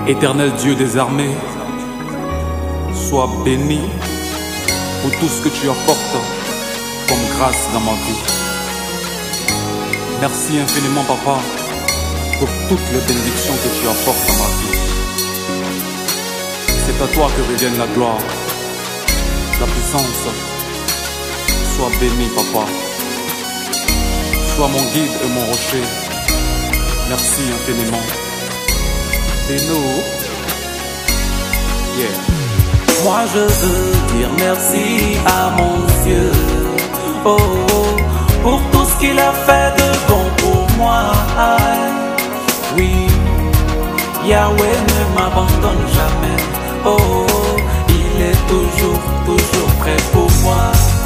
Éternel Dieu des armées, sois béni pour tout ce que tu apportes comme grâce dans ma vie. Merci infiniment, Papa, pour toutes les bénédictions que tu apportes dans ma vie. C'est à toi que revienne la gloire, la puissance. Sois béni, Papa. Sois mon guide et mon rocher. Merci infiniment. Et nous, yeah. Moi je veux dire merci à mon Dieu, oh, oh, pour tout ce qu'il a fait de bon pour moi. Oui, Yahweh ne m'abandonne jamais, oh, oh, il est toujours prêt pour moi.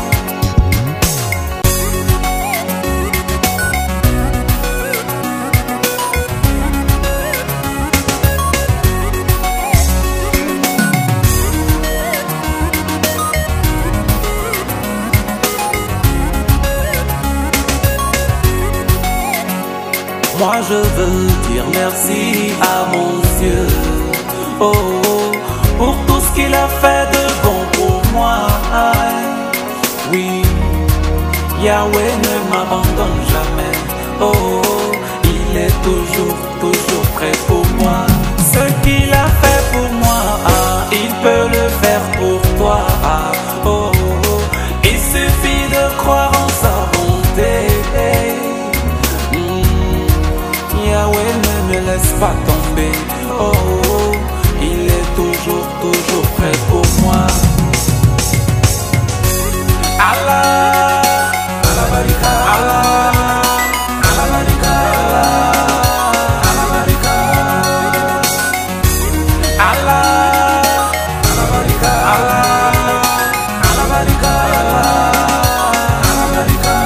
Moi je veux dire merci à mon Dieu, oh, oh, pour tout ce qu'il a fait de bon pour moi. Oui, Yahweh ne m'abandonne jamais, oh, oh, il est toujours prêt pour moi. Ce qu'il a fait pour moi, il peut le faire pour toi, oh, oh, il suffit de croire en sa bonté. Yahweh ne me laisse pas tomber, oh, oh, il est toujours prêt pour moi. Allah, Allah barika, Allah, Allah barika, Allah barika, Allah, Allah barika, Allah, Allah barika, Allah barika.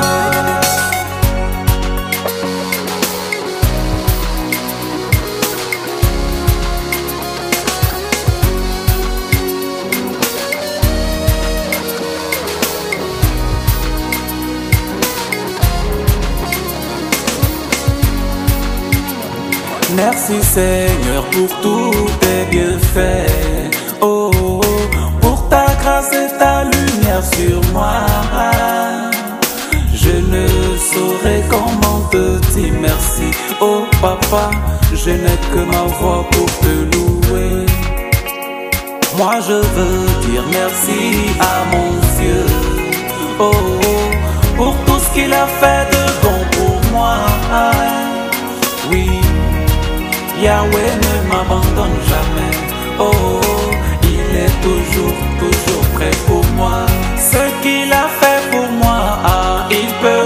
Merci Seigneur pour tous tes bienfaits, oh, oh, pour ta grâce et ta lumière sur moi. Je ne saurais comment te dire merci, oh Papa, je n'ai que ma voix pour te louer. Moi je veux dire merci à mon Dieu, oh, oh, pour tout ce qu'il a fait de bon pour moi. Oui, Yahweh ne m'abandonne jamais, oh, oh, il est toujours prêt pour moi. Ce qu'il a fait pour moi, il peut